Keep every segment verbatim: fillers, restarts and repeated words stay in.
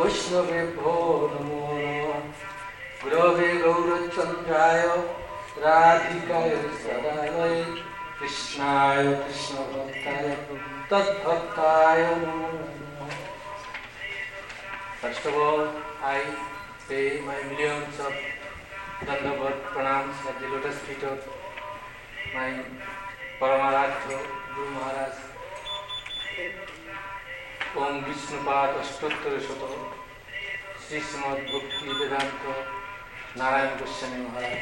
वैष्णवेभ्यो नमो नमः गुरवे गौरचन्द्राय राधिकाय सदालये कृष्णाय कृष्णभक्ताय तद्भक्ताय नमो नमः. First of all, I pay my millions of Dandavat pranams at the lotus feet of my Paramaradhya Guru Maharaj. Om Vishnupad Ashtottara Shoto Sri Srimad Bhakti Vedanta Narayan Goswami Maharaj.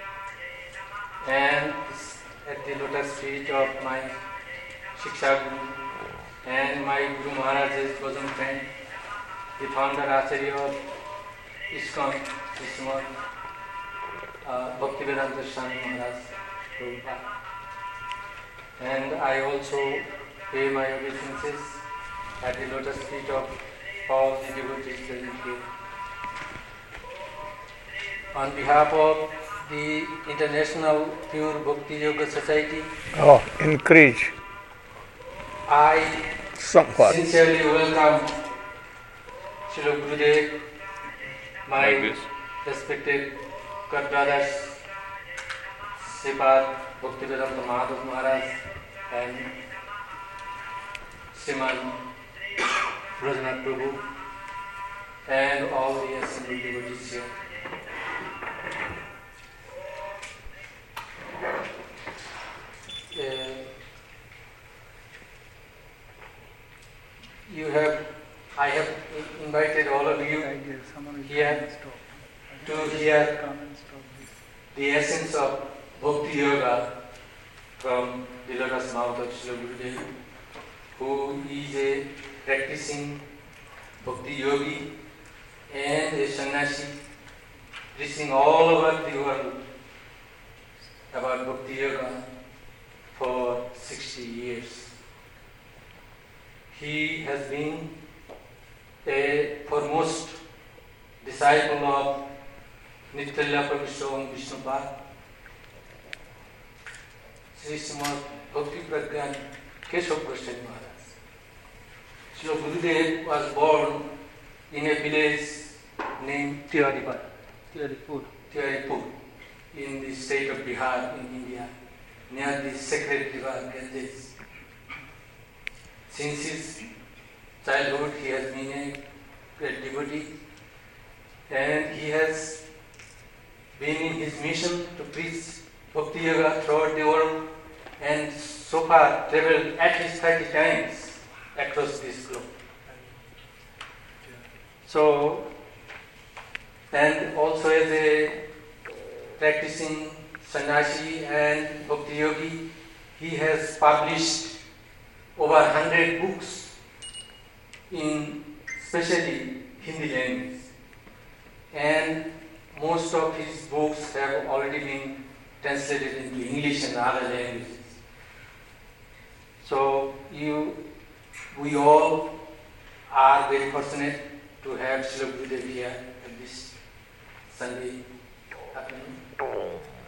And at the lotus feet of my Shiksha Guru and my Guru Maharaj's bosom friend, the founder Acharya of ISKCON, Sri Srimad uh, Bhaktivedanta Swami Maharaj Prabhupada. And I also pay my obeisances at the lotus feet of all the devotees present here. On behalf of the International Pure Bhakti Yoga Society, oh, increase. I Somewhat. sincerely welcome Srila Gurudev, my Like respected God brothers, Sripad Bhaktivedanta Madhav Maharaj and Sriman Brajnath Prabhu and all the assembled devotees here. Uh, you have, I have invited all of you here to hear the essence of Bhakti Yoga from the lotus mouth of Srila Gurudev, who is a practicing Bhakti Yogi and a sannyasi, preaching all over the world about Bhakti Yoga for sixty years. He has been a foremost disciple of Nitya Paramiswaram Vishnupad, Sri Srimad Bhakti Pragyan Keshav Goswami Maharaj. Srila Gurudev was born in a village named Tiwaripur, Tiwaripur, Tiwaripur, in the state of Bihar in India, near the sacred river Ganges. Since his childhood, he has been a great devotee, and he has been in his mission to preach Bhakti Yoga throughout the world, and so far traveled at least thirty times across this globe. So, and also as a practicing sannyasi and Bhakti Yogi, he has published over one hundred books in especially Hindi language, and most of his books have already been translated into English and other languages. So you, we all are very fortunate to have Srila Gurudev here at this Sunday afternoon.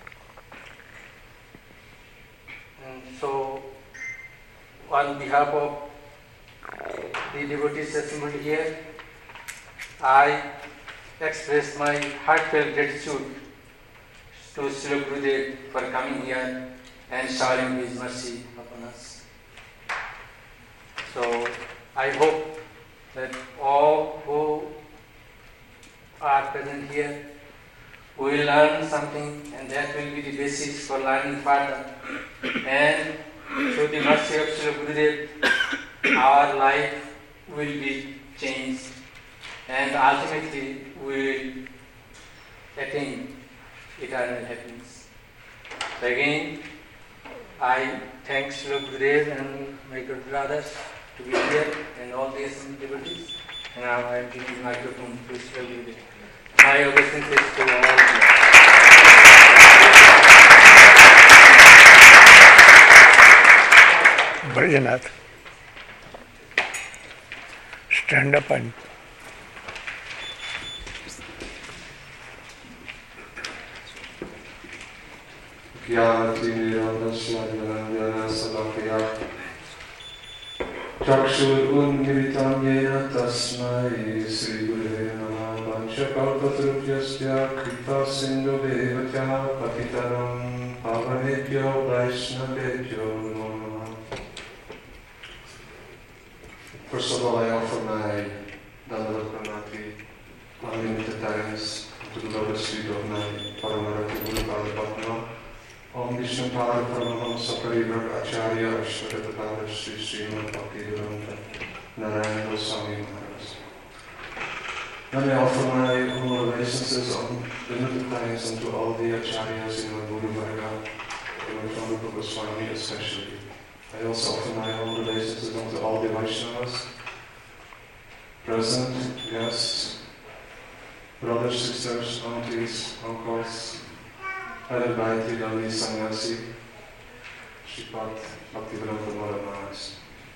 And so, on behalf of the devotees assembled here, I express my heartfelt gratitude to Srila Gurudev for coming here and showering his mercy upon us. So, I hope that all who are present here will learn something, and that will be the basis for learning further. And through the mercy of Srila Gurudev, our life will be changed, and ultimately we will attain eternal happiness. So again, I thank Srila Gurudev and my good brothers to be here and all the assembled devotees. And now I am giving the microphone to Srila Gurudev. My obeisances to all of you. Brajanath, stand up and Chakshur unmiritam yena tasmai Sri Guru Vanchakalpatrupyasya krita sindhu devacya patitaram pavanebhyo vaishnavebhyo namaha. First of all, I offer my Dandava Pranati unlimited times to the lotus feet of my Paramarati Guru Pada Padma. Om Vishnu Pada Paramahamsa Paribhag Acharya Ashwatata Sri Srimad Bhaktivedanta Narayana Goswami Maharaj. Then I offer my humble obeisances on limited times unto all the Acharyas in my Guru Varga, from Rupa Goswami especially. I also offer my humble obeisances unto all the Vaishnavas, present, guests, brothers, sisters, aunties, uncles, headed by Tridandi Sannyasi, Sripad Bhaktivedanta Maharaj.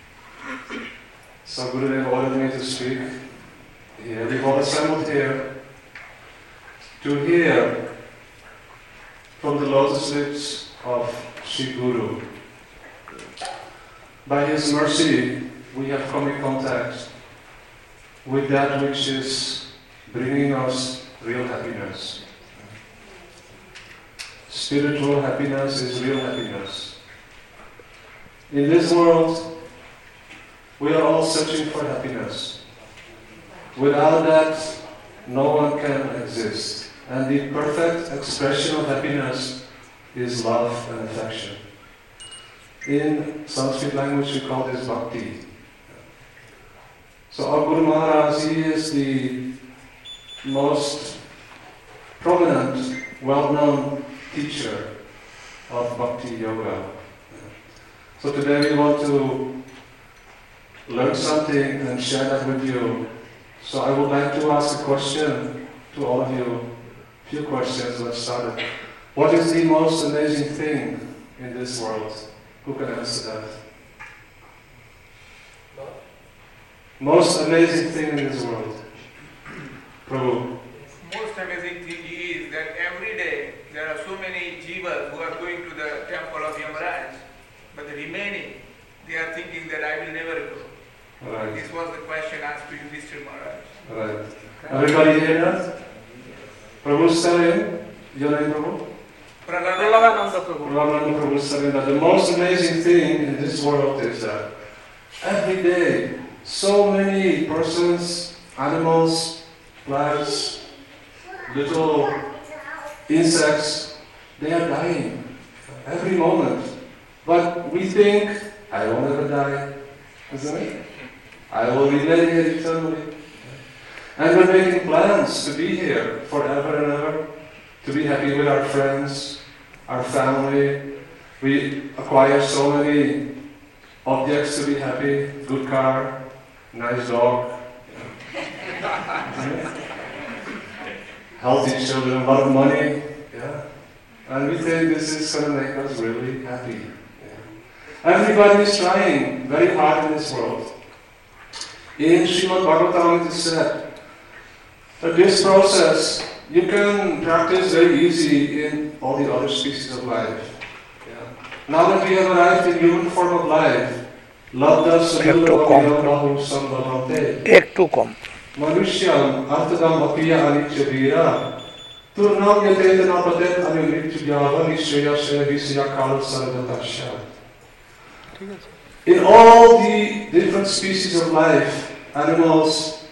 So Gurudev ordered me to speak here. We've all assembled here to hear from the lotus lips of Sri Guru. By his mercy, we have come in contact with that which is bringing us real happiness. Spiritual happiness is real happiness. In this world, we are all searching for happiness. Without that, no one can exist. And the perfect expression of happiness is love and affection. In Sanskrit language, we call this bhakti. So our Guru Maharaj, he is the most prominent, well-known teacher of Bhakti Yoga. So today we want to learn something and share that with you. So I would like to ask a question to all of you. A few questions, let's start it. What is the most amazing thing in this world? Who can answer that? Most amazing thing in this world? Prabhu. Most amazing thing is that every day there are so many jivas who are going to the temple of Yamaraj, but the remaining, they are thinking that I will never go. Right. This was the question asked to Yudhishthira Maharaj. Right. Everybody hear that? Prabhu's telling, your name Prabhu? Praladananda Prabhu. Prabhu Prabhu is telling that the most amazing thing in this world is that every day so many persons, animals, plants, little insects, they are dying every moment. But we think, I will never die, isn't it? I will remain here eternally. And we're making plans to be here forever and ever, to be happy with our friends, our family. We acquire so many objects to be happy, good car, nice dog, healthy children, a lot of money, yeah. And we think this is going to make us really happy. Yeah. Everybody is trying very hard in this world. In Srimad Bhagavatam it is said that this process you can practice very easy in all the other species of life. Yeah. Now that we have arrived in human form of life, Labda Sabila Bahu Sambhavante Take two com. Manushyan Artadam Apiya Anichavira Turnam Yatetana Patet Anumrityava Nishaya Shevisya Kal Sarvatasha. In all the different species of life, animals,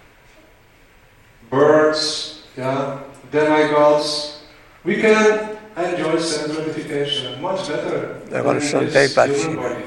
birds, yeah, demigods, we can enjoy sense gratification much better than this human body.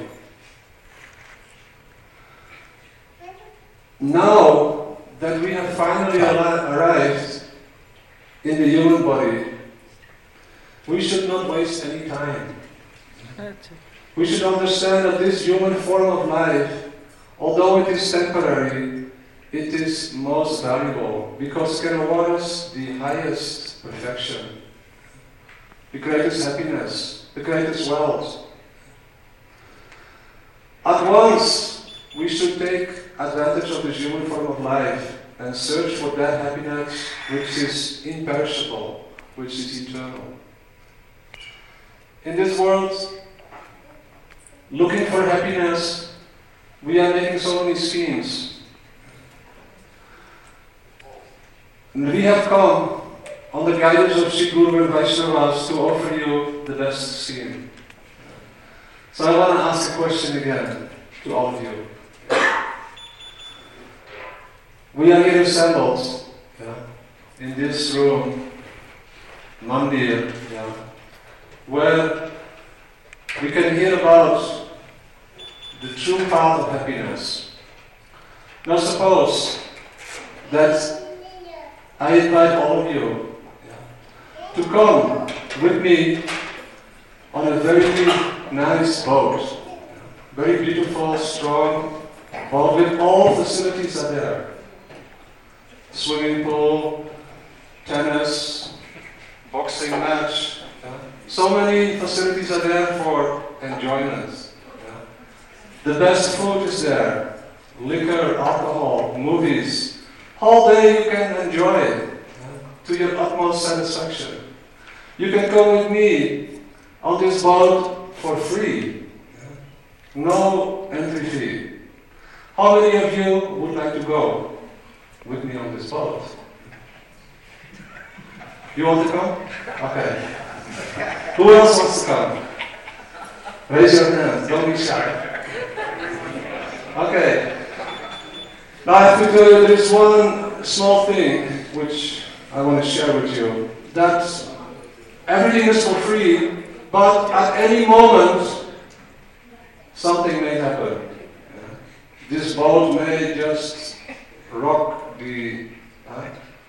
Now that we have finally arrived in the human body, we should not waste any time. We should understand that this human form of life, although it is temporary, it is most valuable because it can award us the highest perfection, the greatest happiness, the greatest wealth. At once, we should take advantage of this human form of life and search for that happiness which is imperishable, which is eternal. In this world, looking for happiness, we are making so many schemes. And we have come on the guidance of Sri Guru and Vaishnavas to offer you the best scheme. So I want to ask a question again to all of you. We are here assembled yeah, in this room, Mandir, yeah, where we can hear about the true path of happiness. Now suppose that I invite all of you yeah, to come with me on a very nice boat, very beautiful, strong boat with all facilities are there. Swimming pool, tennis, boxing match. Yeah. So many facilities are there for enjoyment. Yeah. The best food is there. Liquor, alcohol, movies. Whole day you can enjoy it yeah, to your utmost satisfaction. You can come with me on this boat for free. Yeah. No entry fee. How many of you would like to go with me on this boat? You want to come? Okay. Who else wants to come? Raise your hand. Don't be shy. Okay. Now I have to tell you there is one small thing which I want to share with you. That everything is for free, but at any moment something may happen. This boat may just rock the uh,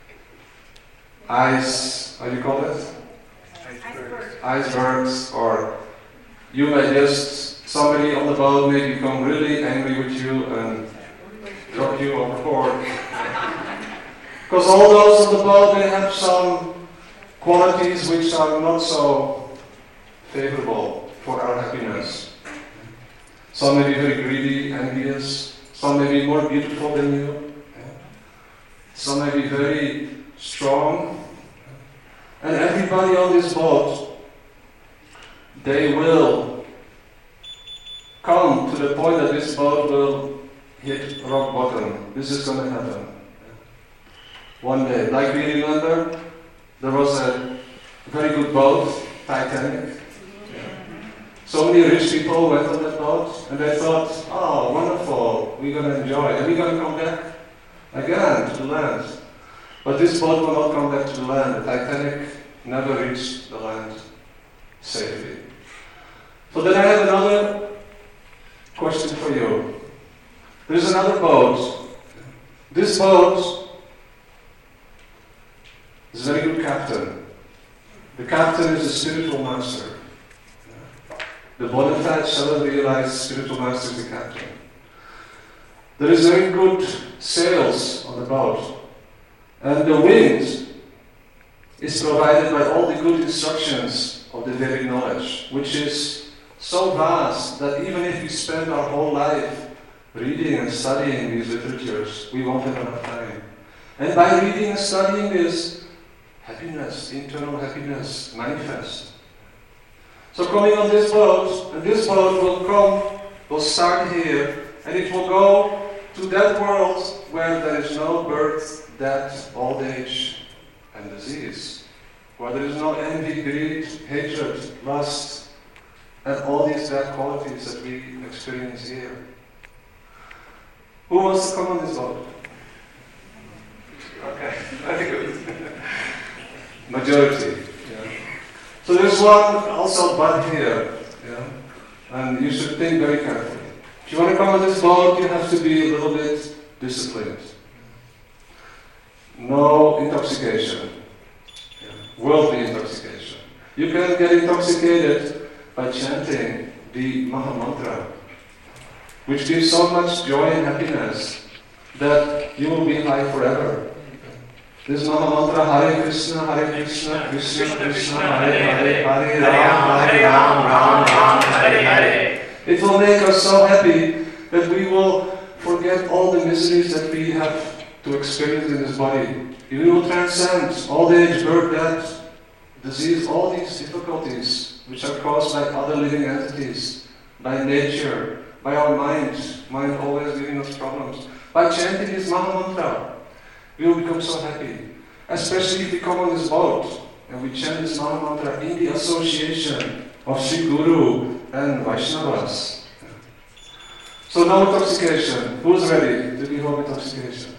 ice, how do you call it? Icebergs. Icebergs, or you may just, somebody on the boat may become really angry with you and drop you overboard. Because all those on the boat, they have some qualities which are not so favorable for our happiness. Some may be very greedy, envious. Some may be more beautiful than you. Some may be very strong. And everybody on this boat, they will come to the point that this boat will hit rock bottom. This is going to happen. One day. Like we remember, there was a very good boat, Titanic. So many rich people went on that boat and they thought, oh, wonderful, we're going to enjoy. And we're going to come back again to the land. But this boat will not come back to the land. The Titanic never reached the land safely. So then I have another question for you. There is another boat. This boat is a very good captain. The captain is a spiritual master. The bona fide self-realized spiritual master is the captain. There is very good sails on the boat. And the wind is provided by all the good instructions of the Vedic knowledge, which is so vast that even if we spend our whole life reading and studying these literatures, we won't have enough time. And by reading and studying this, happiness, internal happiness, manifest. So coming on this boat, and this boat will come, will start here, and it will go to that world where there is no birth, death, old age, and disease. Where there is no envy, greed, hatred, lust, and all these bad qualities that we experience here. Who wants to come on this boat? Okay, very good. Majority. Yeah. So there's one also but here, yeah? And you should think very carefully. If you want to come on this boat, you have to be a little bit disciplined. No intoxication, yeah. Worldly intoxication. You can get intoxicated by chanting the Maha Mantra, which gives so much joy and happiness that you will be high forever. This Maha Mantra, Hare Krishna, Hare Krishna, Krishna Krishna, Hare Hare, Hare Ram, Hare Ram, Ram Ram, Hare Hare. It will make us so happy that we will forget all the miseries that we have to experience in this body. We will transcend old age, birth, death, disease, all these difficulties which are caused by other living entities, by nature, by our mind, mind always giving us problems. By chanting this Maha Mantra, we will become so happy. Especially if we come on this boat and we chant this Maha Mantra in the association of Sri Guru and Vaishnavas. So no intoxication. Who's ready to give up intoxication?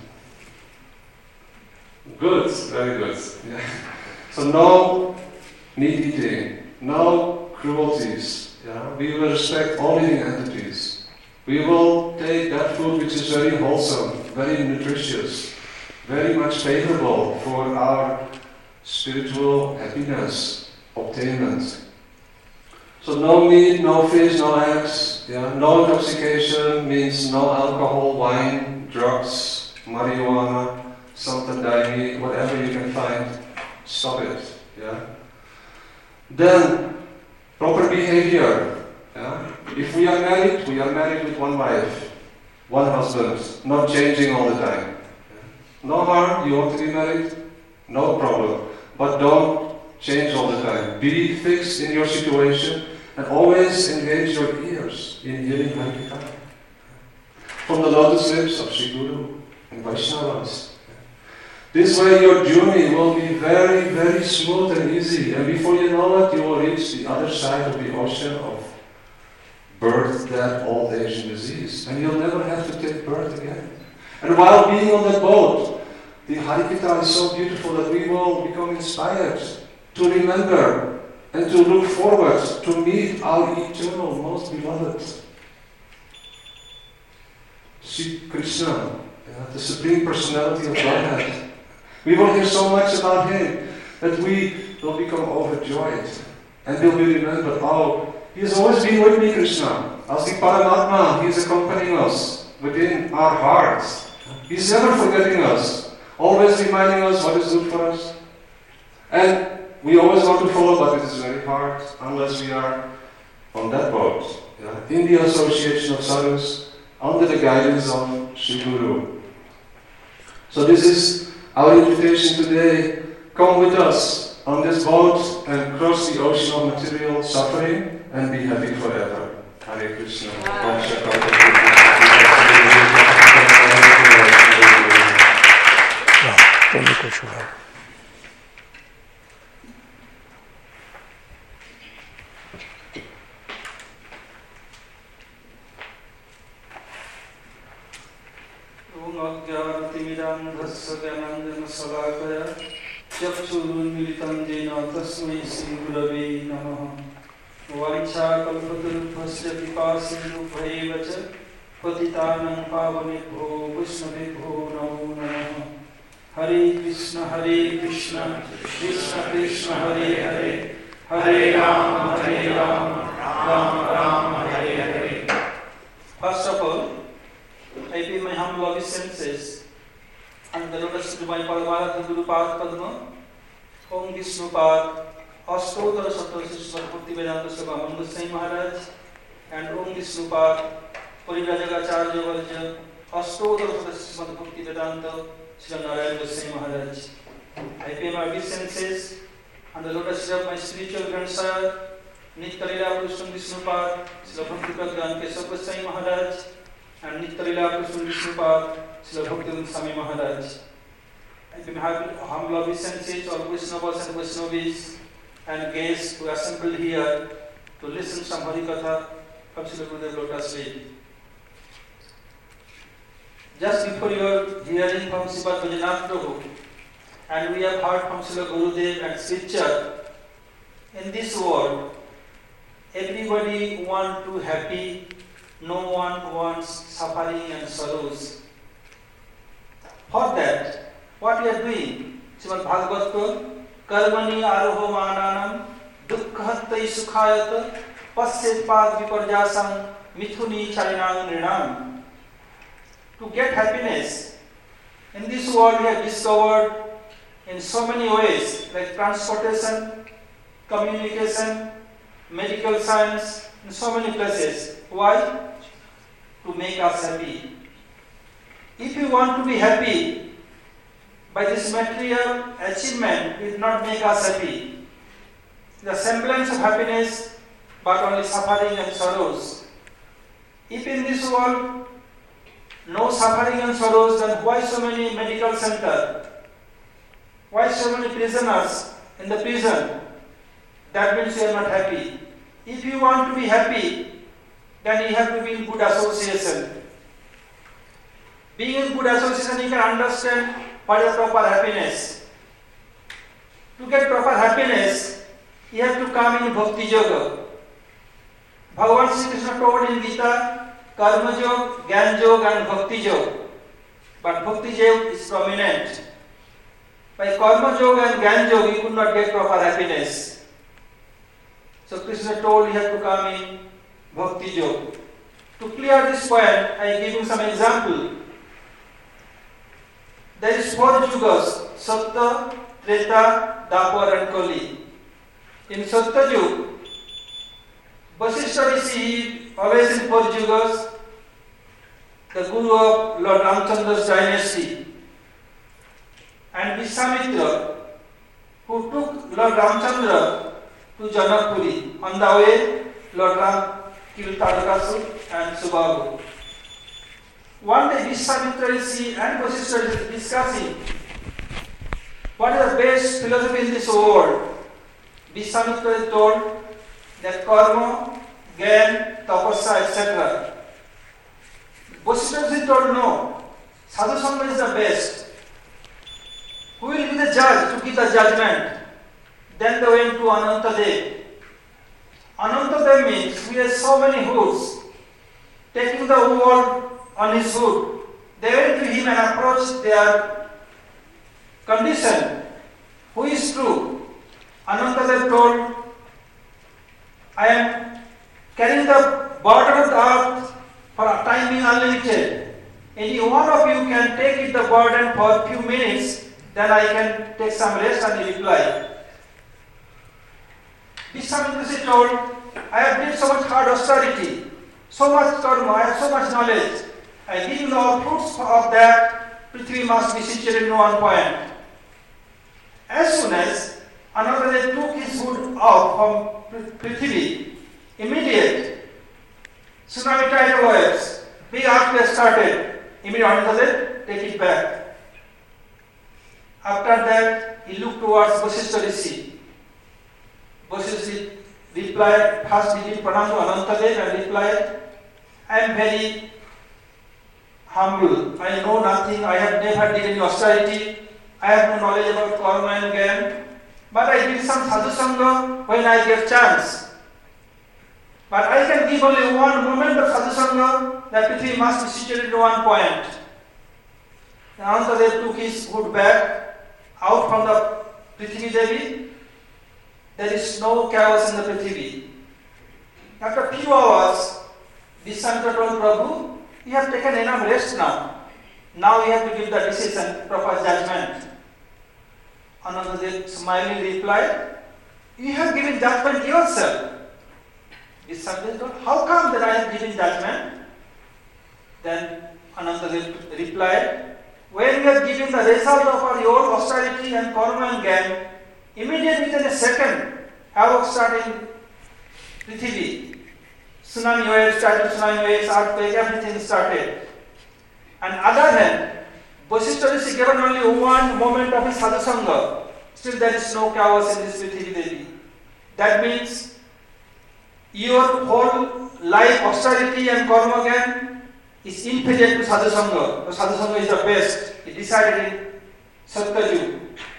Good, very good. Yeah. So no meat eating, no cruelties. Yeah? We will respect all living entities. We will take that food which is very wholesome, very nutritious, very much favorable for our spiritual happiness, obtainment. So no meat, no fish, no eggs. Yeah? No intoxication means no alcohol, wine, drugs, marijuana, Santandani, whatever you can find, stop it. Yeah? Then, proper behavior. Yeah? If we are married, we are married with one wife, one husband, not changing all the time. Yeah? No harm, you want to be married? No problem. But don't change all the time. Be fixed in your situation and always engage your ears in hearing Harikatha. From the lotus lips of Sri Guru and Vaishnavas. This way your journey will be very, very smooth and easy. And before you know it, you will reach the other side of the ocean of birth, death, old age and disease. And you'll never have to take birth again. And while being on that boat, the Harikatha is so beautiful that we will become inspired to remember and to look forward to meet our eternal, most beloved Sri Krishna, yeah, the Supreme Personality of Godhead. We will hear so much about Him that we will become overjoyed and will be remembered. Oh, He has always been with me, Krishna. As the Paramatma, He is accompanying us within our hearts. He's never forgetting us, always reminding us what is good for us. And we always want to follow, but it is very hard unless we are on that boat, yeah, in the association of sadhus, under the guidance of Sri Guru. So this is our invitation today. Come with us on this boat and cross the ocean of material suffering and be happy forever. Hare Krishna. अज्ञानतिमिरान्धस्य ज्ञानाञ्जनशलाकया चक्षुरुन्मीलितं येन तस्मै श्रीगुरवे नमः। वाञ्छाकल्पतरुभ्यश्च कृपासिन्धुभ्यैव च पतितानां पावनेभ्यो वैष्णवेभ्यो नमो नमः। हरे कृष्ण हरे कृष्ण कृष्ण कृष्ण हरे हरे हरे राम हरे Ram Ram Ram Hare Hare. First of all, I pay my humble obeisances and the lotus to my Paramaratha Guru Pad Padma, Om Vishnu Pad, Ashtottara Sattva Bhakti Vedanta Sabha Mangal Singh Maharaj, and Om Vishnu Pad, Parivrajagacharya Varja, Ashtottara Sattva Bhakti Vedanta Sri Narayana Singh Maharaj. I pay my obeisances and the lotus of my spiritual grandsire, Nitya Krishna Vishnu Pad, Sri Bhakti Pradhan Kesava Singh Maharaj, and Nitya Krishna Vishnu Pad, Srila Bhaktivedanta Swami Maharaj. I pay my humble obeisances to all Vaishnavas and Vaishnavis and guests who assembled here to listen some Harikatha from Srila Gurudev Lotus Feet. Just before you are hearing from Srimad Bajanath Prabhu, and we have heard from Srila Gurudev and Scripture, in this world, everybody wants to be happy. No one wants suffering and sorrows. For that, what we are doing? Srimad Bhagavatam, Karmani Aroho Mananam, Dukkhatai Sukhayata, Pasyatpad Viparjasam, Mithuni Charinam Nrinam. To get happiness, in this world we have discovered in so many ways, like transportation, communication, medical science, in so many places. Why? To make us happy. If you want to be happy, by this material achievement will not make us happy. The semblance of happiness, but only suffering and sorrows. If in this world no suffering and sorrows, then why so many medical centers? Why so many prisoners in the prison? That means you are not happy. If you want to be happy, then you have to be in good association. Being in good association, you can understand what is proper happiness. To get proper happiness, you have to come in Bhakti Yoga. Bhagavan Sri Krishna told in Gita, Karma Yoga, Gyan Yoga and Bhakti Yoga. But Bhakti Yoga is prominent. By Karma Yoga and Gyan Yoga, you could not get proper happiness. So Krishna told you have to come in Bhakti Yoga. To clear this point, I give you some example. There is four yugas, Sattva, Treta, Dwapar and Kali. In Sattva Yuga, Vasishtha Rishi, always in four yugas, the guru of Lord Ramchandra's dynasty, and Vishwamitra, who took Lord Ramchandra to Janakpuri. On the way, Lord Ram killed Tadakasur and Subhagu. One day, Vishwamitra Rishi and Vasishtha Rishi are discussing what is the best philosophy in this world. Vishwamitra is told that karma, gyan, tapasya, et cetera. Vasishtha Rishi told no, sadhu sangha is the best. Who will be the judge to give the judgment? Then they went to Anantadev. Anantadev means we have so many hoods, taking the world on his hood. They went to him and approached their condition. Who is true? Anantadev told, I am carrying the burden of the earth for a time being unlimited. Any one of you can take it the burden for a few minutes, then I can take some rest and reply. Vishwamitra told, I have did so much hard austerity, so much karma, I have so much knowledge. I give you the fruits of that, Prithvi must be situated in one point. As soon as Anantadev took his hood out from Prithvi, immediate tsunami tidal waves, big earthquake started. Immediately Anantadev take it back. After that, he looked towards Vasishtha Rishi. Vasishtha replied, first he did pranam to Anantadev and replied, I am very humble. I know nothing. I have never did any austerity. I have no knowledge about karma and gyan. But I did some sadhu sangha when I get chance. But I can give only one moment of sadhu sangha, that Prithvi must be situated in one point. Anantadev took his hood back out from the Prithvi Devi. There is no chaos in the Prithvi. After a few hours, Vishwamitra told Prabhu, you have taken enough rest now. Now you have to give the decision, proper judgment. Anantadev smilingly replied, you have given judgment yourself. Vishwamitra told, how come that I have given judgment? Then Anantadev replied, when we are giving the result of our your austerity and karma and gyan, immediately within a second, havoc started in Prithvi. Tsunami waves started, tsunami waves, earthquake, everything started. On the other hand, Vasishtha Rishi given only one moment of his sadhu sangha. Still there is no chaos in this Prithvi Devi. That means your whole life austerity and karma gyan is inferior to sadhu sangha. So sadhu sangha is the best. He decided in Satyayuga.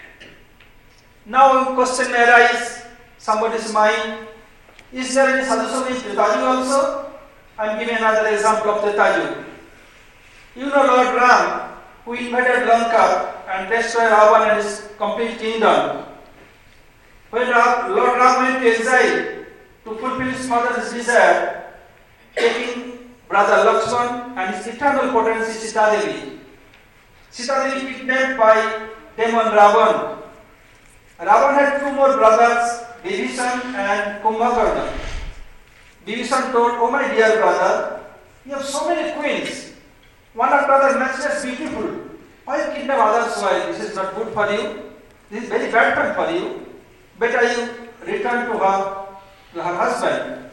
Now question may arise, somebody's mind, is there any sadhu sangha in Treta also? I am giving another example of Treta. You know Lord Ram, who invaded Lanka and destroyed Ravan and his complete kingdom. When Lord Ram went to exile to fulfill his father's desire, taking brother Lakshman and his eternal potency Sita Devi. Sita Devi kidnapped by demon Ravan. Ravan had two more brothers, Vibhishan and Kumbhakarna. Vibhishan told, oh my dear brother, you have so many queens. One after another matchless, beautiful. Why you kidnap others' wives? This is not good for you. This is very bad fun for you. Better you return to her, to her husband.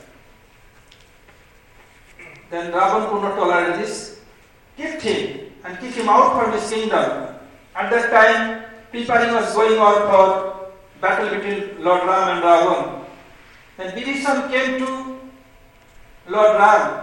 Then Ravan could not tolerate this, kicked him and kicked him out from his kingdom. At that time, preparing was going on for battle between Lord Ram and Ravan. Then Vibhishan came to Lord Ram.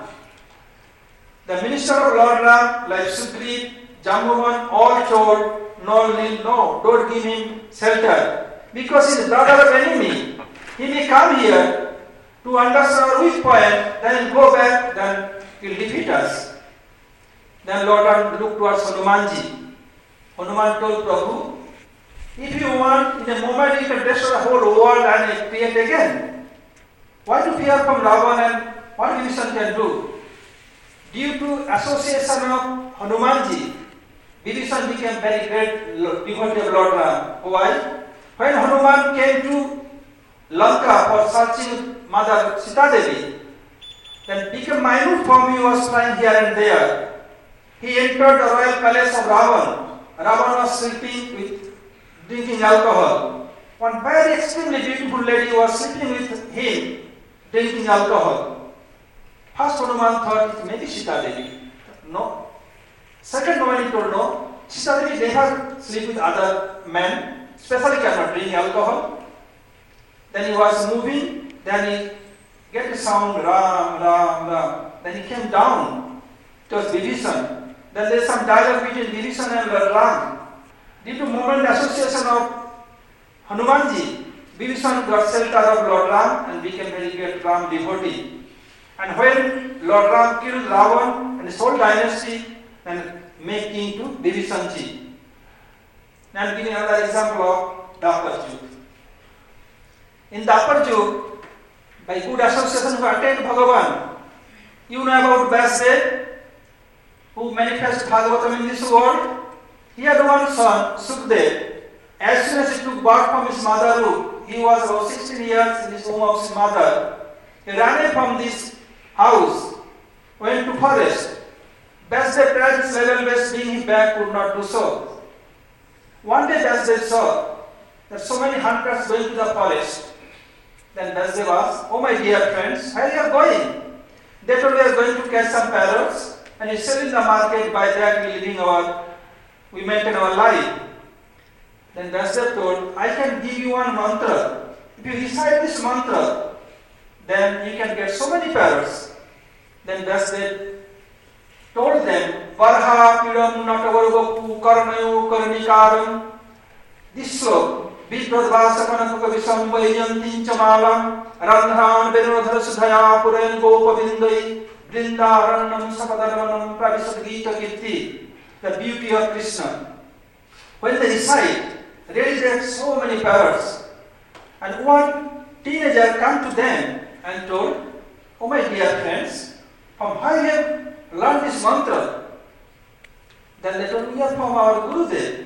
The minister of Lord Ram, like Sugriv, Jambavan, all told, no, no, don't give him shelter, because he is brother of enemy. He may come here to understand our weak point, then go back, then he will defeat us. Then Lord Ram looked towards Hanumanji. Hanuman told Prabhu, if you want, in a moment you can destroy the whole world and create again. Why to fear from Ravan and what Vibhishan can do? Due to association of Hanumanji, Vibhishan became very great devotee of Lord Ram. Why? When Hanuman came to Lanka for searching Mother Sita Devi, then became minute form he was flying here and there. He entered the royal palace of Ravan. Ravan was sleeping with drinking alcohol. One very extremely beautiful lady was sleeping with him, drinking alcohol. First Hanuman thought it may be Sita Devi. No. Second when he told no, Sita Devi never sleep with other men, especially cannot drink alcohol. Then he was moving, then he get the sound Ram, Ram, Ram. Then he came down. It was Vibhishan. Then there is some dialogue between Vibhishan and Ram. Due to moment association of Hanumanji, Vibhishan got shelter of Lord Ram and became very great Ram devotee. And when Lord Ram killed Ravan and his whole dynasty, and made king to Vibhishanji. Now I am giving another example of Dapar Yug. In Dapar Yug, by good association who attained Bhagavan, you know about Vyasdev, who manifested Bhagavatam in this world. He had one son, Sukdev. As soon as he took birth from his mother womb, he was about sixteen years in his womb of his mother. He ran away from this house, went to forest. Vyasdev tried his level best, being his back could not do so. One day Vyasdev saw that so many hunters going to the forest. Then Vyasdev asked, oh my dear friends, where you are going? They told we are going to catch some parrots and you sell in the market, by that we living our, we maintain our life. Then Vyasdev told, I can give you one mantra. If you recite this mantra, then you can get so many parrots. Then Vyasdev told them, Varha Pidam Natavarugapu Karnayu Karnikaram. This slok, Vidvadvasakanaka Visambayantin Chamalam, Randhan Venodhara Sudhaya Puran Gopavindai, Vrindaranam Sapadaranam Pravisadgita Kirti, the beauty of Krishna. When they recite, really there are so many parrots. And one teenager came to them and told, oh my dear friends, from where you have learned this mantra? Then they told, we are from our Gurudev.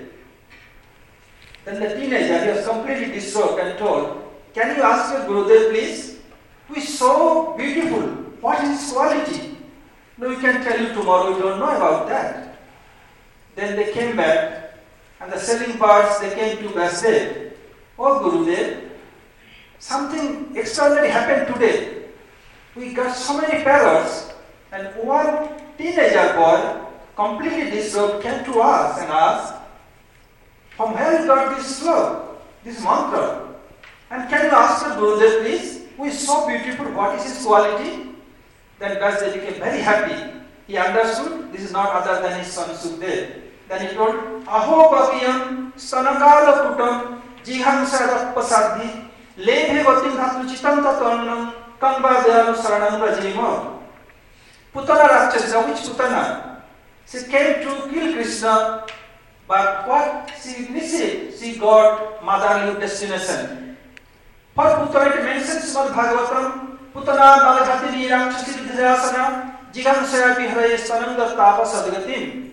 Then the teenager, he was completely distraught and told, can you ask your Gurudev please? Who is so beautiful? What is his quality? No, we can tell you tomorrow, we don't know about that. Then they came back, and the selling parts, they came to Vyasdev. Oh Gurudev, something extraordinary happened today. We got so many parrots, and one teenager boy, completely distraught, came to us and asked, from where you got this slok, this mantra? And can you ask the Gurudev please, who is so beautiful, what is his quality? Then Vyasdev became very happy. He understood this is not other than his son Sukdev. Then he told, Aho Bhaviyam Stanakala Putam Jiham Sadappasadhi Lebhe Vatim Hatu Chitam Tatannam Kamba Deyalu Saranam Rajima. Putana Rakshasa, which Putana? She came to kill Krishna, but what she received? She got motherly destination. For Putana it mentions Srimad Bhagavatam, Putana Balaghati Rakshasi Vidhyasana Jigam Sayapi Haraye Stananga Tapa Sadgatim.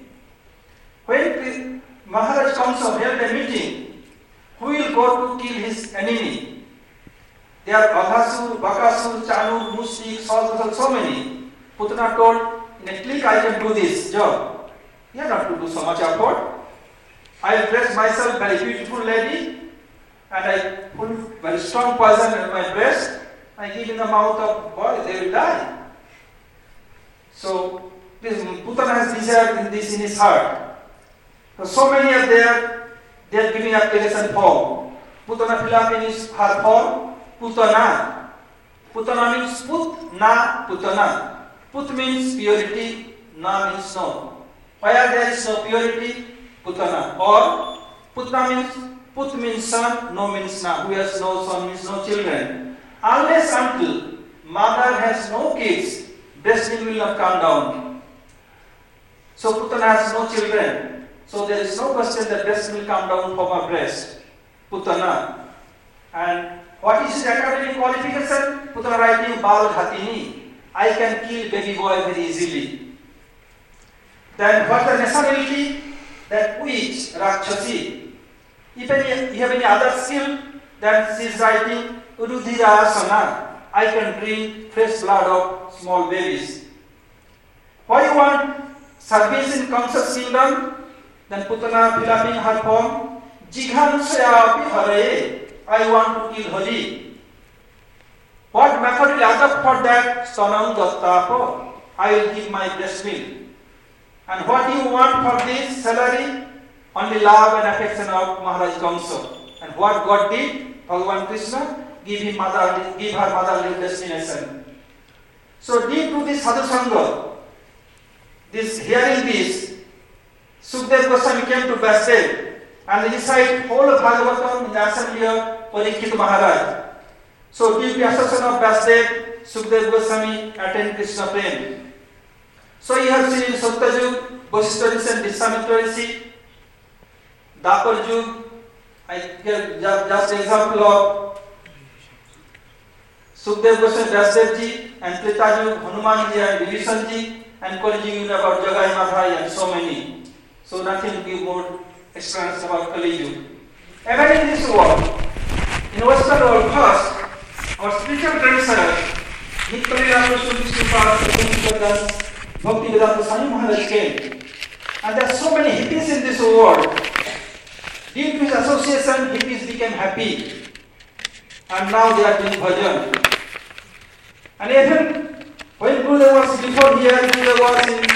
When Maharaj comes of held a meeting, who will go to kill his enemy? There are Aghasur, Bakasur, Chanur, Mushrik, Saltasal, so many. Putana told, in a click I can do this job. You have not to do so much effort. I will dress myself very beautiful lady, and I put very strong poison in my breast. I give in the mouth of boy, they will die. So this Putana has desired in this in his heart. So, so many are there, they are giving application form. Putana Philapin is her form, Putana. Putana means put, na, Putana. Put means purity, na means no. Where there is no purity, Putana. Or Putana means, put means son, no means na. Who has no son means no children. Unless until mother has no kids, breast milk will not come down. So Putana has no children. So there is no question that breast will come down from her breast. Putana. And what is his academic qualification? Putana writing Bal Ghatini. I can kill baby boy very easily. Then what the nationality? That witch, Rakshasi. If any, you have any other skill, then she is writing Ududhira Asana. I can drink fresh blood of small babies. Why you want service in conscious kingdom? Then Putana Philapin her form, Jighansaya Hare. I want to kill Hari. What method will adopt for that? Stanam Dattapo. I will give my breast milk. And what do you want for this salary? Only love and affection of Maharaj Kamsa. And what God did? Bhagavan Krishna give him mother, give her motherly destination. So due to this sadhu sangha, this hearing this, Sukdev Goswami came to Vasudev and recite whole of Bhagavatam in the assembly of Parikshit Maharaj. So due to the association of Vasudev, Sukdev Goswami attained Krishna Prem. So you have seen in Satyajug, Vasishtha Rishi and Vishwamitra Rishi, Dapar Jug, I give just example of Sukdev Goswami, Vasudev ji, and Treta Jug, Hanuman ji and Vibhishan ji, and Kali Jug about Jagai Madhai and so many. So nothing to give more explanation about Kali Jug. Even in this world, in Western world first, our spiritual tradition, Nityalila Prabhu Vishnupada, Bhakti Vedanta Swami Maharaj came. And there are so many hippies in this world. Due to his association, hippies became happy. And now they are doing bhajan. And even when Gurudev was before here, Gurudev was in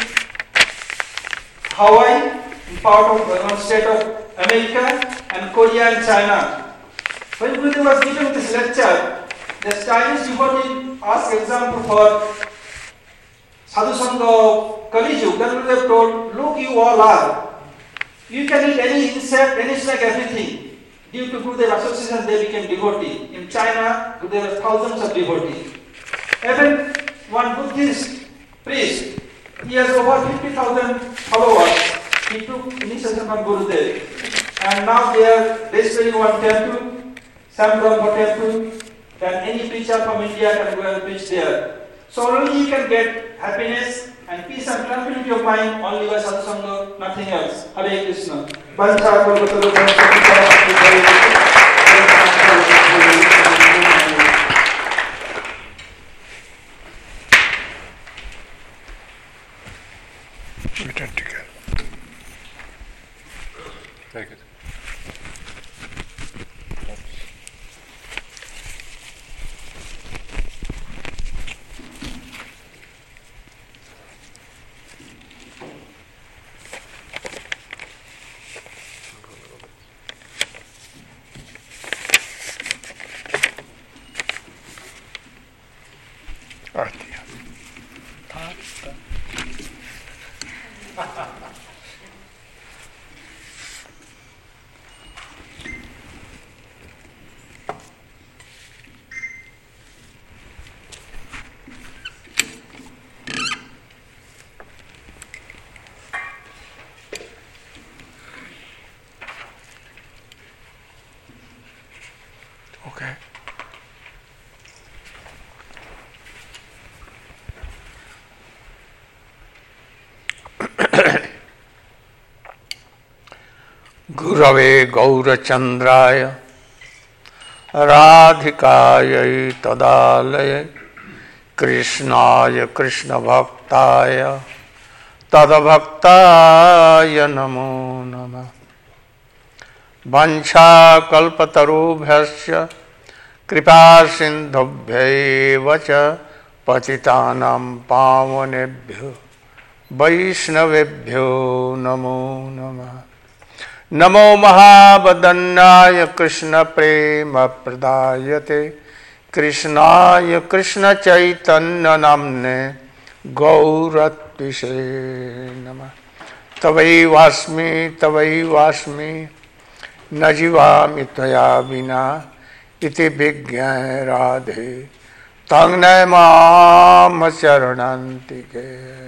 Hawaii, in part of one state of America, and Korea and China. When Gurudev was giving this lecture, the Chinese devotee asked example for Sadhu Sangha of Kali Yuga. Then Gurudev told, look, you all are. You can eat any insect, any snake, everything. Due to Gurudev association, they became devotee. In China, there were thousands of devotees. Even one Buddhist priest, he has over fifty thousand followers. He took initiation from Gurudev. And now they are registering one temple, Sam Brahma temple. Then any preacher from India can go and preach there. So only you can get happiness and peace and tranquility of mind only by sadhu sangha, nothing else. Hare Krishna. Very good. Okay. Gurave Gaurachandraya Radhikaya Tadalaya Krishnaya Krishna Bhaktaya Tadabhaktaya Namo Namah Vancha Kalpatarubhyasya Kripa Sindhubhyevacha Patitanam Pavanebhyo Vaishnavebhyo Namo Namah नमो महावदन्नाय कृष्ण प्रेम प्रदायते कृष्णाय कृष्ण चैतन्य नाम्ने गौरत्विषे नमः। तवैवास्मि तवैवास्मि न जीवामि त्वया विना इति विज्ञाय राधे तंग्नय माम शरणान्तिके।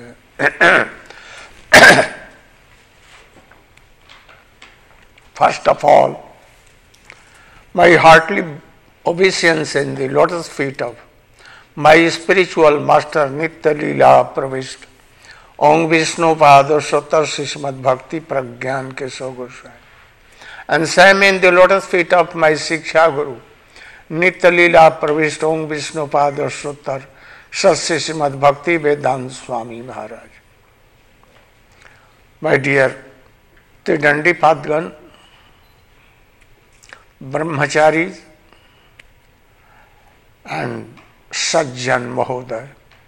First of all, my heartily obeisance in the lotus feet of my spiritual master Nitya Leela Pravishta Om Vishnu Pada Sutta Srimad Bhakti Pragyan Keshav Goswami, and same in the lotus feet of my Siksha Guru Nitya Leela Pravishta Om Vishnu Pada Sutta Srimad Bhakti Vedanta Swami Maharaj. My dear Tridandi Padgan, Brahmacharis and Sajjan Mahoday,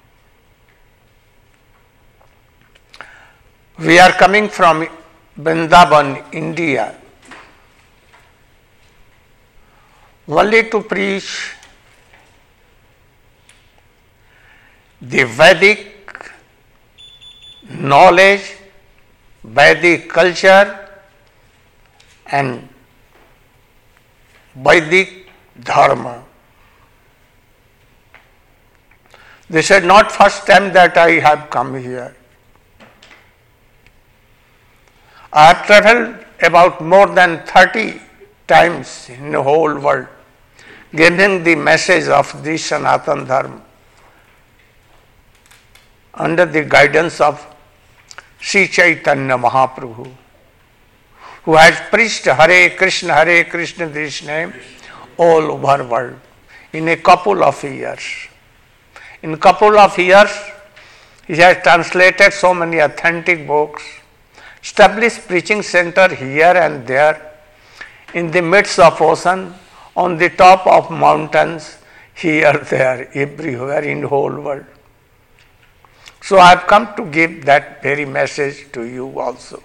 we are coming from Vrindavan, India, only to preach the Vedic knowledge, Vedic culture and Vedic Dharma. This is not first time that I have come here. I have travelled about more than thirty times in the whole world, giving the message of the Sanatana Dharma under the guidance of Sri Chaitanya Mahaprabhu, who has preached Hare Krishna, Hare Krishna, this name, all over the world in a couple of years. In a couple of years, he has translated so many authentic books, established preaching center here and there, in the midst of ocean, on the top of mountains, here, there, everywhere in the whole world. So I have come to give that very message to you also.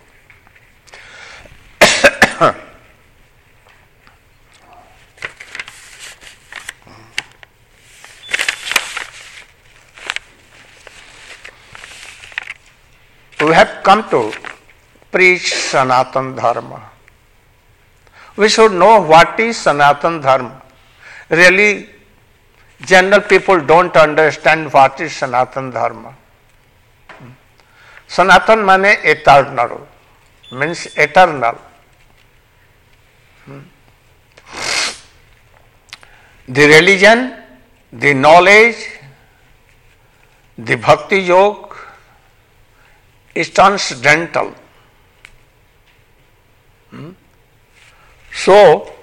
We have come to preach Sanatana Dharma. We should know what is Sanatana Dharma. Really, general people don't understand what is Sanatana Dharma. Sanatana means eternal, means eternal. The religion, the knowledge, the bhakti yoga is transcendental. Hmm? So,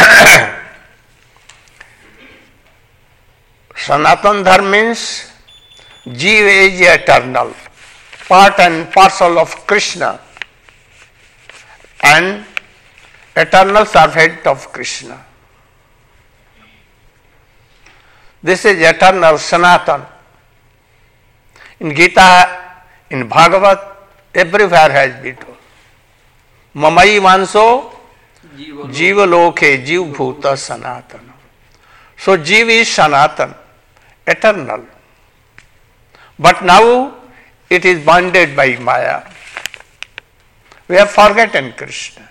Sanatana Dharma means Jiva is eternal, part and parcel of Krishna, and eternal servant of Krishna. This is eternal Sanatana. In Gita, in Bhagavad, everywhere has been told. Mamai Vanso Jiva Loke Jiv Bhuta Sanatana. So Jiva is Sanatana, eternal. But now it is bonded by Maya. We have forgotten Krishna.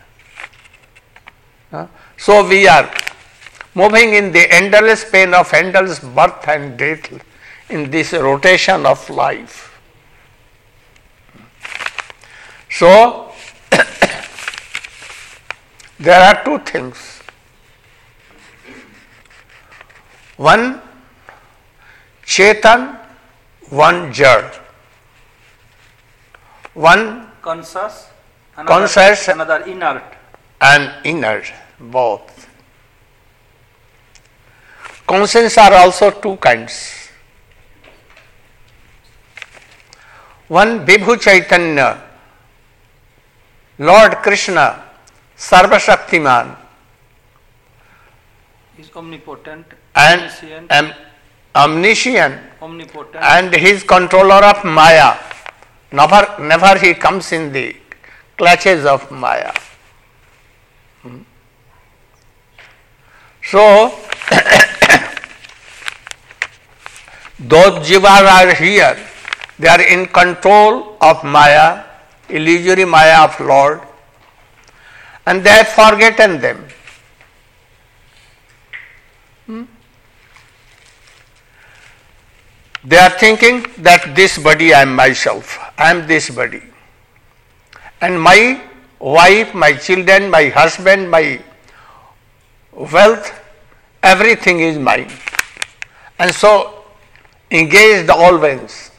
So we are moving in the endless pain of endless birth and death in this rotation of life. So, there are two things. One Chetan, one Jad. One conscious, another, conscious another inert. And inert, both. Conscience are also two kinds. One Vibhu Chaitanya, Lord Krishna, Sarva Shaktiman, is omnipotent, and omniscient, am, omniscient, omnipotent, and he is controller of Maya. Never, never he comes in the clutches of Maya. So, those jivas are here, they are in control of Maya, illusory Maya of Lord, and they have forgotten them. Hmm? They are thinking that this body I am myself, I am this body. And my wife, my children, my husband, my wealth, everything is mine. And so engaged always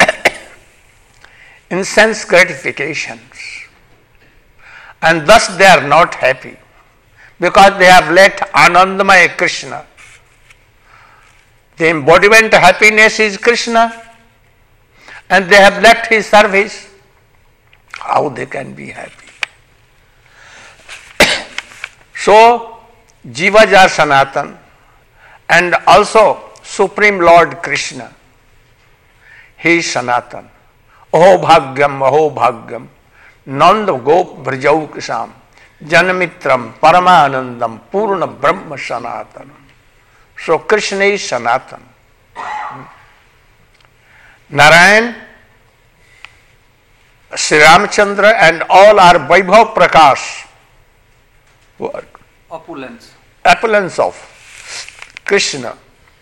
in sense gratifications. And thus they are not happy because they have let Anandamaya Krishna. The embodiment of happiness is Krishna, and they have left his service. How they can be happy? So, Jivas are Sanatan, and also Supreme Lord Krishna. He is Sanatan. Aho bhagyam, aho bhagyam, nanda gop brajau kisam, janamitram, paramanandam, purna brahma sanatanam. So Krishna is Sanatan. Narayan, Sri Ramchandra and all are Vaibhav Prakash. Opulence. Opulence of Krishna.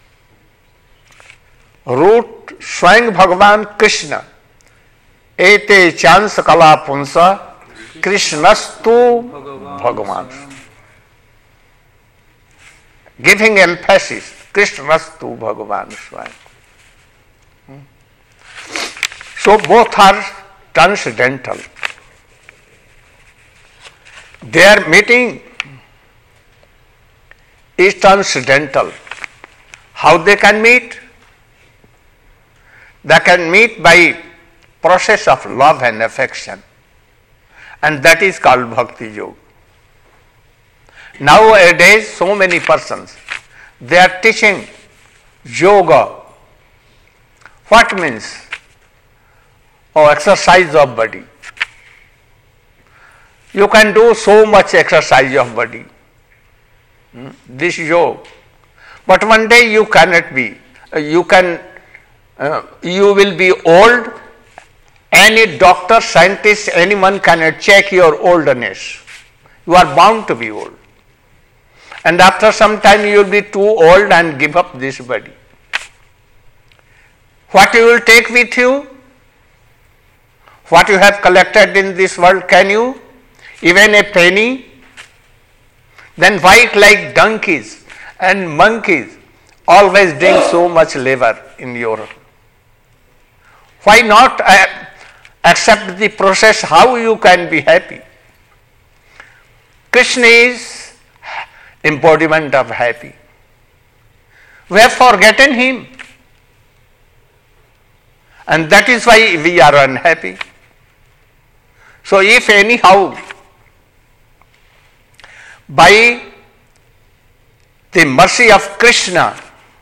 Root Swayam Bhagavan Krishna. Ete chans kala punsa Krishnastu Bhagavan. Giving emphasis, Krishnastu Bhagavan Swayam. So both are transcendental. Their meeting is transcendental. How they can meet? They can meet by process of love and affection, and that is called Bhakti Yoga. Nowadays, so many persons, they are teaching yoga. What means? Oh, exercise of body. You can do so much exercise of body. Hmm? This yoga. But one day you cannot be. Uh, you can. Uh, you will be old. Any doctor, scientist, anyone cannot check your oldness. You are bound to be old. And after some time you will be too old and give up this body. What you will take with you? What you have collected in this world, can you? Even a penny? Then why, like donkeys and monkeys, always doing so much labor in your? Why not uh, accept the process how you can be happy? Krishna is embodiment of happy. We have forgotten him. And that is why we are unhappy. So if anyhow, by the mercy of Krishna,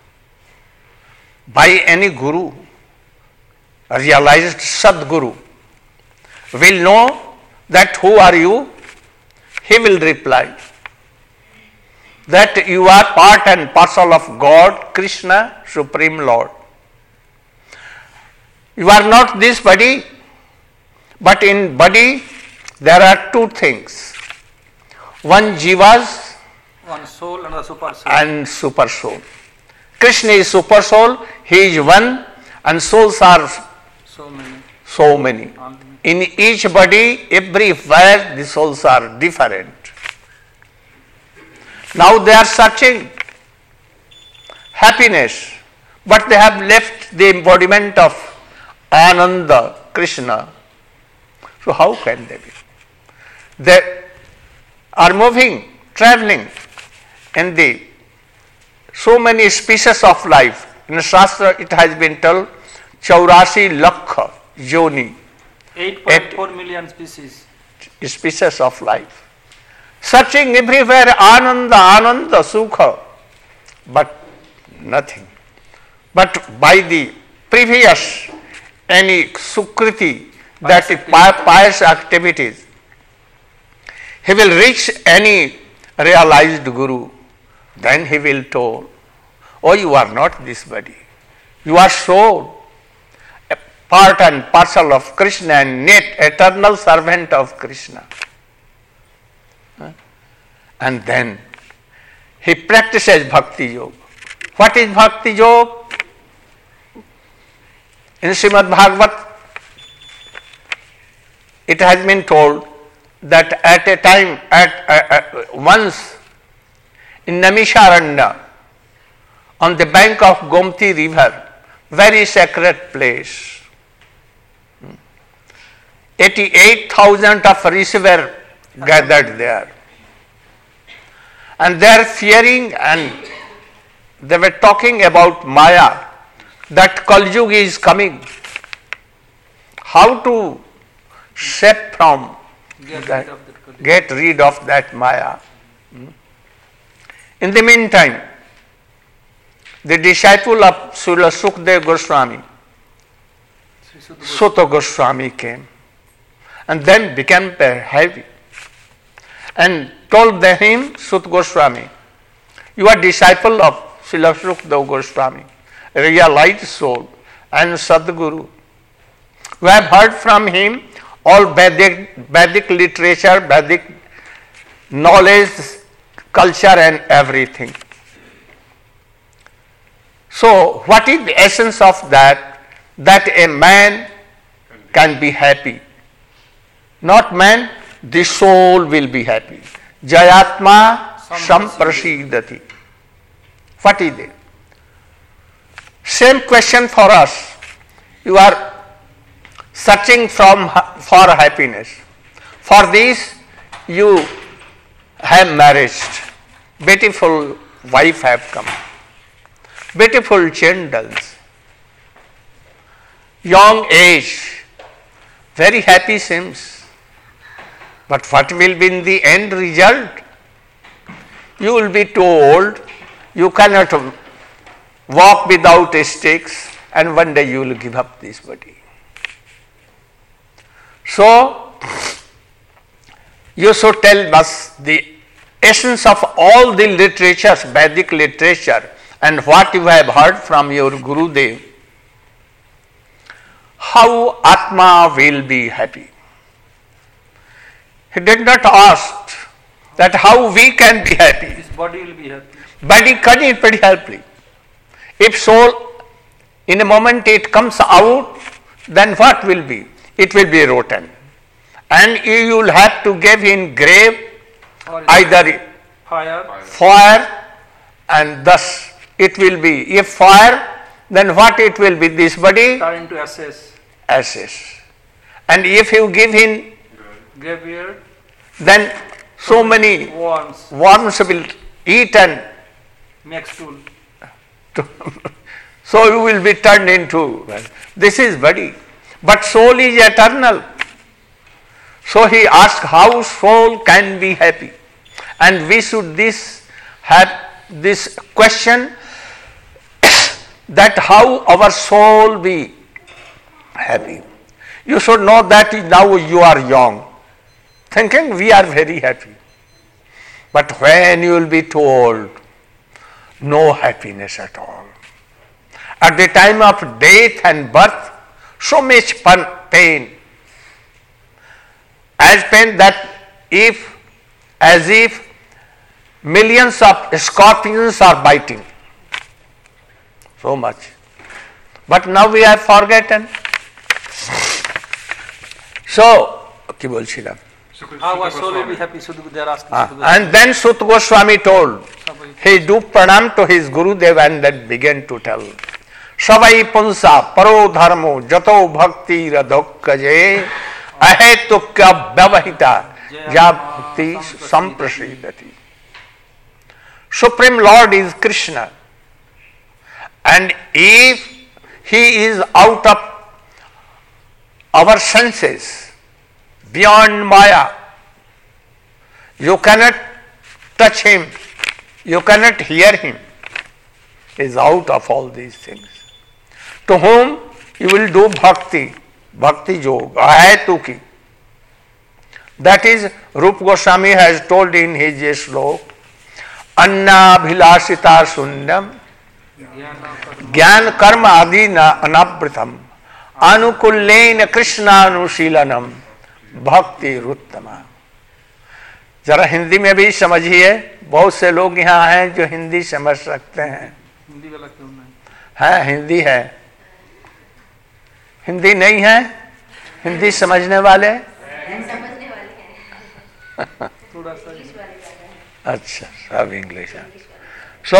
by any guru, realized Sadguru, will know that who are you, he will reply that you are part and parcel of God, Krishna, Supreme Lord. You are not this body, but in body there are two things. One jivas, one soul and a super soul. And super soul. Krishna is super soul, he is one, and souls are so many. So many. In each body, everywhere the souls are different. Now they are searching happiness, but they have left the embodiment of Ananda, Krishna. So how can they be? They are moving, traveling in the so many species of life. In Shastra it has been told, Chaurasi Lakha Yoni. eight point four million species. Species of life. Searching everywhere, Ananda, Ananda, Sukha, but nothing. But by the previous any Sukriti, that is pious activities, he will reach any realized guru, then he will tell, oh, you are not this body. You are soul, a part and parcel of Krishna and net eternal servant of Krishna. And then he practices Bhakti Yoga. What is Bhakti Yoga? In Srimad Bhagavat, it has been told that at a time, at uh, uh, once in Namisharanya, on the bank of Gomti river, very sacred place, eighty-eight thousand of rishis were gathered there. And they are fearing and they were talking about Maya, that Kali Yuga is coming. How to save from Get that, rid of that Kali. get rid of that Maya. In the meantime, the disciple of Srila Sukdev Goswami, Sutta Goswami came and then became very heavy and told him, Sutta Goswami, you are disciple of Srila Sukdev Goswami, realized soul and Sadguru. We have heard from him all Vedic, Vedic literature, Vedic knowledge, culture and everything. So, what is the essence of that? That a man can be happy. Not man, the soul will be happy. Jayatma samprasidati. What is it? Same question for us. You are searching from for happiness. For this, you have married. Beautiful wife have come. Beautiful chandals. Young age. Very happy seems. But what will be in the end result? You will be too old. You cannot walk without sticks, and one day you will give up this body. So, you should tell us the essence of all the literatures, Vedic literature, and what you have heard from your Gurudev. How Atma will be happy. He did not ask that how we can be happy. This body will be happy. Body can be happy. If soul, in a moment it comes out, then what will be? It will be rotten. And you will have to give in grave Or either fire. fire, and thus it will be. If fire, then what it will be? This body? Turn into ashes. Ashes. And if you give in, Graveyard. then so many Worms. worms will eat and Max tool. so you will be turned into, well, this is body. But soul is eternal. So he asked how soul can be happy. And we should this have this question that how our soul be happy. You should know that now you are young, thinking we are very happy. But when you will be too old, no happiness at all. At the time of death and birth, so much pain. As pain that if, as if millions of scorpions are biting. So much. But now we have forgotten. So, কি বলছিলাম? Our soul will be happy. Sudhu, they are asking. Ah, Sudhu and then Sutta Goswami told, he do pranam to his Gurudev and then began to tell. Savai punsa paro dharmo jato bhakti radhokkaje ahetukya vyavahita ja bhakti samprasidati. Supreme Lord is Krishna. And if he is out of our senses, beyond Maya, you cannot touch him, you cannot hear him. He is out of all these things. To whom you will do bhakti, bhakti yoga, ahetuki. That is, Rupa Goswami has told in his slok, Anna bhilasita sunyam, Gyan karma adina anabritam, Anukullain Krishna anusilanam, Bhakti ruttama. जरा हिंदी में भी समझिए, बहुत से लोग यहाँ हैं जो हिंदी समझ सकते हैं। हिंदी वाला क्यों नहीं है? हिंदी है, हिंदी नहीं है? हिंदी समझने वाले समझने वाले हैं थोड़ा सा अच्छा, सब इंग्लिश है। सो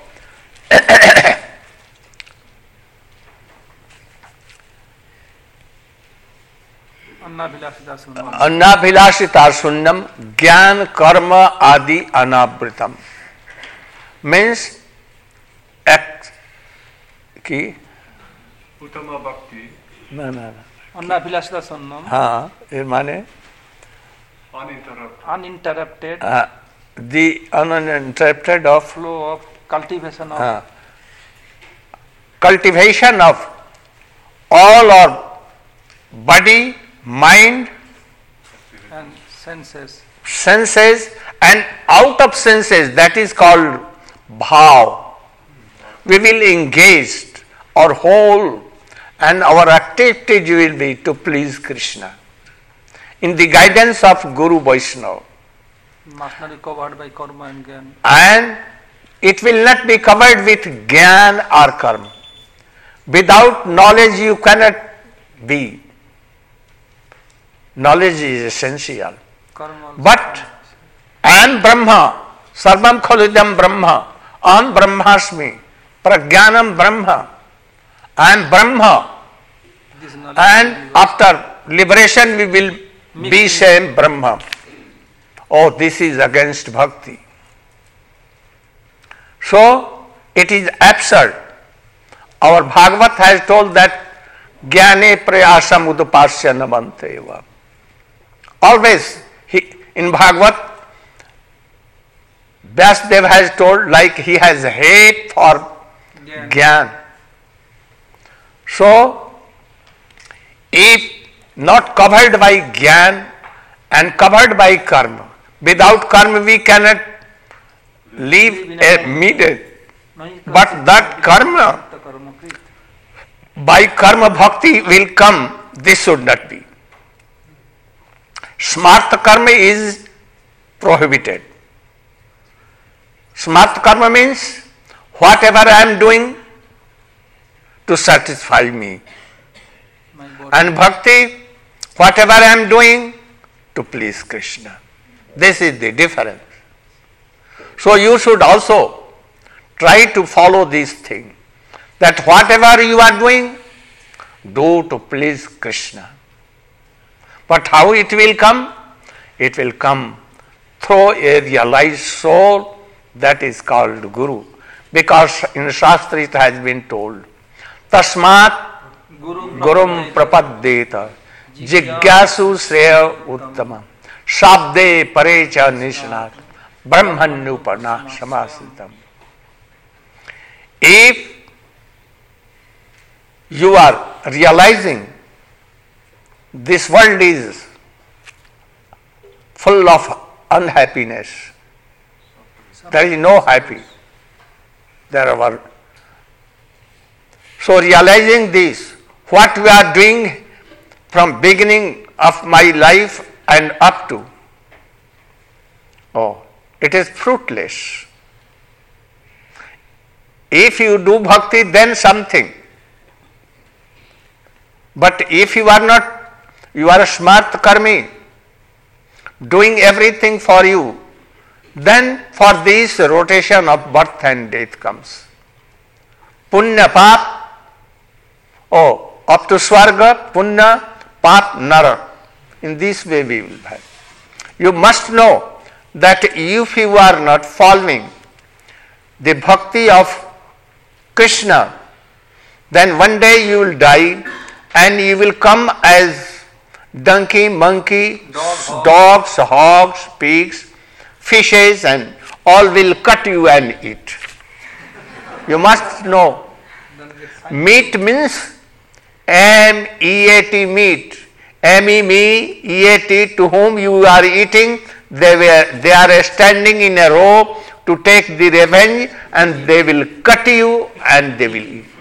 अन्नाभिलाषिता सुन्नम अन्नाभिलाषिता सुन्नम ज्ञान कर्म आदि अनावृतम मीन्स एक्ट की उत्तम भक्ति ना ना ना अन्नाभिलाषिता सुन्नम हाँ, ये माने uninterrupted uninterrupted the uninterrupted of flow of cultivation of uh, cultivation of all our body, mind, and senses. senses, and out of senses, that is called bhav. We will engage our whole, and our activities will be to please Krishna in the guidance of Guru Vaishnava. Must not be covered by karma and jnana. And it will not be covered with jnana or karma. Without knowledge you cannot be. Knowledge is essential. Karma also. But I am Brahma, Sarvam Khalidam Brahma, Aham Brahmasmi, Prajnanam Brahma. I am Brahma. This knowledge And will after liberation we will be same Brahma. Oh, this is against bhakti. So, it is absurd. Our Bhagavat has told that Jnane prayasam udupasya namanteva. Always, he, in Bhagavat, Vyasdev has told like he has hate for Jnana. Jnana. So, if not covered by Jnana and covered by karma, without karma we cannot live a minute. Nahi But that karma, karma karma krit. by karma bhakti will come, this should not be. Smarta karma is prohibited. Smarta karma means whatever I am doing to satisfy me. My body. And bhakti, whatever I am doing to please Krishna. This is the difference. So you should also try to follow this thing, that whatever you are doing, do to please Krishna. But how it will come? It will come through a realized soul, that is called Guru. Because in Shastra it has been told, Tasmat Guru Gurum prapaddeta jigyasu shreya uttama shabde parecha nishnat brahmanupana samasitam. If you are realizing this world is full of unhappiness, there is no happy. There are. So realizing this, what we are doing from beginning of my life and up to, oh, it is fruitless. If you do bhakti, then something. But if you are not, you are a smart karmi, doing everything for you, then for this rotation of birth and death comes. Punya pap, oh, up to Swarga, Punya, Pap, Nara. In this way we will have. You must know that if you are not following the bhakti of Krishna, then one day you will die and you will come as donkey, monkey, Dog, dogs, hogs, pigs, fishes, and all will cut you and eat. You must know. Then get science. Meat means M E A T, meat. M E me, E A T, to whom you are eating, they were they are standing in a row to take the revenge, and they will cut you and they will eat.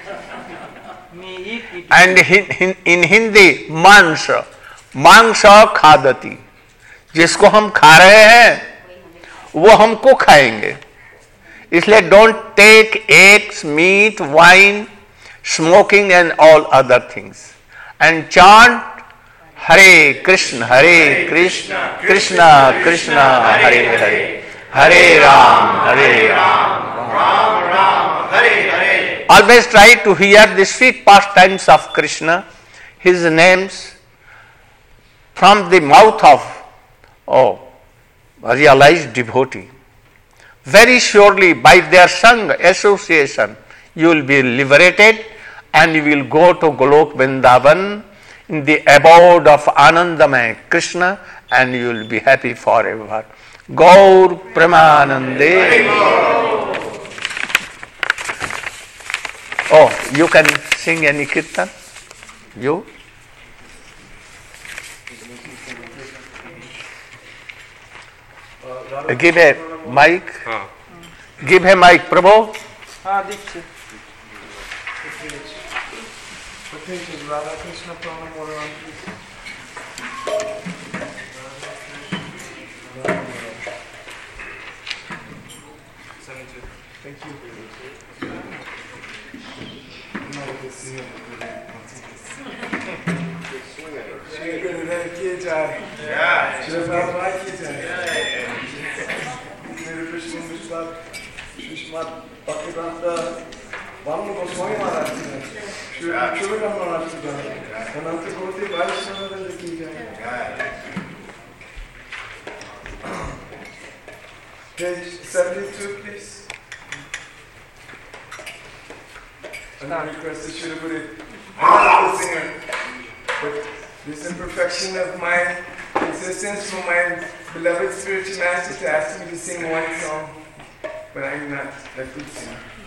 And in, in Hindi, मांस मांस खादती, जिसको हम खा रहे हैं वो हमको खाएंगे. इसलिए don't take eggs, meat, wine, smoking and all other things, and chant Hare Krishna, Hare Krishna, Krishna Krishna, Hare Hare, Hare Ram, Hare Ram, Ram Ram, Hare Hare. Always try to hear the sweet pastimes of Krishna, his names, from the mouth of oh, a realized devotee. Very surely by their sung association you will be liberated and you will go to Golok Vrindavan in the abode of Anandamaya Krishna, and you will be happy forever. Gaur Premanande. Oh, you can sing any kirtan? You? Uh, give a mic. Huh. Give a mic, Prabhu. हाँ Dixit. Thank you. Shri Guru Dev ki jai. Shri Prabhupada ki jai. Shri Krishna Vishwat Vishmat Bhaktivedanta Vamana Goswami Maharaj ki jai. Shri Achuram Maharaj ki jai. Ananta Koti Vaishnava ki jai. Page seventy-two, please. And I request the Shri Guru. I'm not the singer, but this imperfection of my existence for my beloved spiritual master to ask me to sing one song, but I'm not a good singer.